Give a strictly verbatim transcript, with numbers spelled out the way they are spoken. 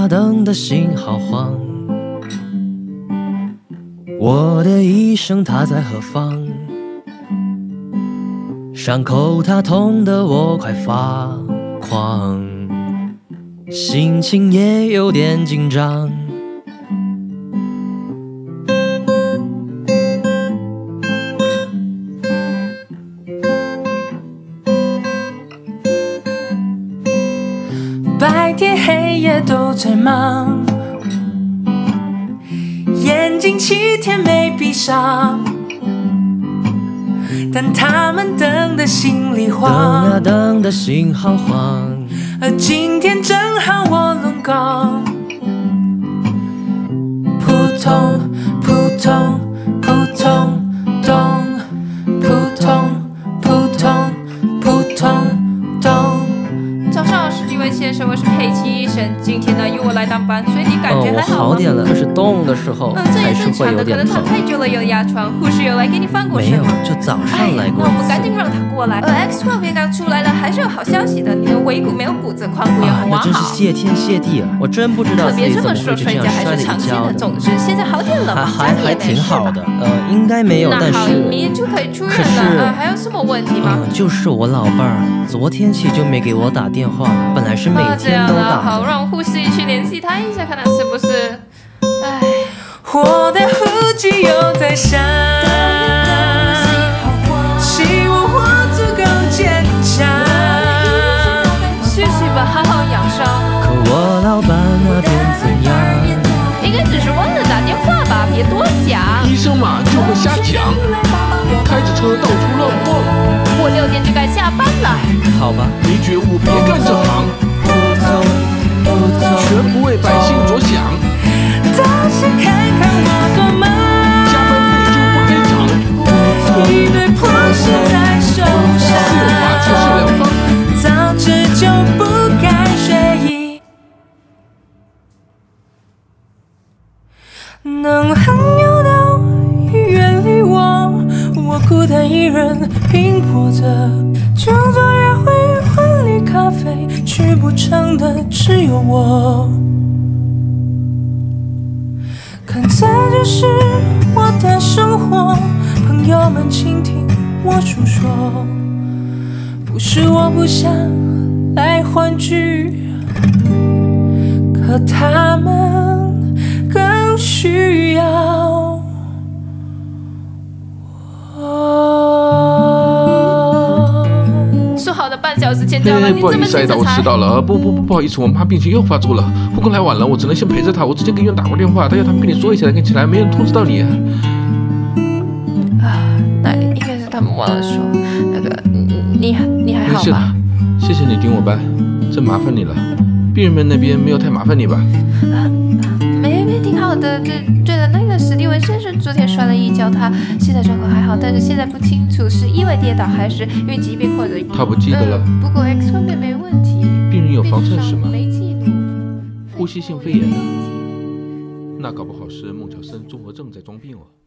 呀灯的心好慌，我的一生它在何方？伤口它痛得我快发狂，心情也有点紧张。 白天黑夜都在忙，眼睛七天没闭上，但他们等得心里慌， 等呀等得心好慌。 而今天正好我轮岗，扑通扑通扑通咚，扑通扑通扑通咚。 早上，史蒂文先生，我是佩奇医生。今天呢，由我来当班，所以你感觉还好吗？ 哦，我好点了，可是动的时候嗯，这也还是正常的，可会有点疼。 能躺太久了有压疮。护士有来给你翻过没有身吗？， 就早上哎来过一那我们赶紧次。 让他过来。呃 X 光片刚出来了，还是有好消息的。你的尾骨没有骨折，髋骨也啊， 很完那真是好。 谢天谢地啊！我真不知道可自己怎么别这么说， 会就这样摔跤还摔了一是常见的。 跤的。 总之，现在好点了还吗？ 还还挺好的，呃，应该没有，但那好， 是明天就可以出院可是了。呃，还有什么问题吗？ 呃，就是我老伴儿昨天起就没给我打电话了，本来是每啊，这天都样啊，好， 打。 让护士去联系他一下，看他是不是……唉。 我的呼吸又在响，希望我足够坚强。 休息吧，好好养伤。 可我老伴那边怎样？ 应该只是忘了打电话吧，别多想。 医生嘛就会瞎讲，开着车到处乱晃， 我六点就该下班了。 好吧， 没觉悟别干这行， 扑通扑通。 全不为百姓着想， 倒是看看我多忙， 加班费就不给涨， 一堆破事在手私有化才是良方。 上，早知就不该睡意。能很友到远离我，我孤单一人拼搏着，就做约会、婚礼、咖啡，去不成的只有我。看在这是我的生活，朋友们倾听我诉说，不是我不想来欢聚，可他们更需要我。 说好的半小时前嘿到了， 嘿， 你怎么不好意思，艾达，我现在才迟？到了。不不不，不好意思，我妈病情又发作了，护工来晚了，我只能先陪着她。我之前给医院打过电话，她要他们跟你说一下，跟起来没人通知到你。 啊，那应该是他们忘了说。那个，你你你还没事的好吧？， 谢谢你顶我班，真麻烦你了。病人们那边没有太麻烦你吧？ 没没挺好的。对对了，那个史蒂文先生昨天摔了一跤，他现在状况还好，但是现在不清楚是意外跌倒还是因为疾病或者…… 他不记得了。 嗯不过 X 光片没问题。 病人有防尘史吗？ 没记录。 呼吸性肺炎呢？那搞不好是孟乔森综合症在装病哦。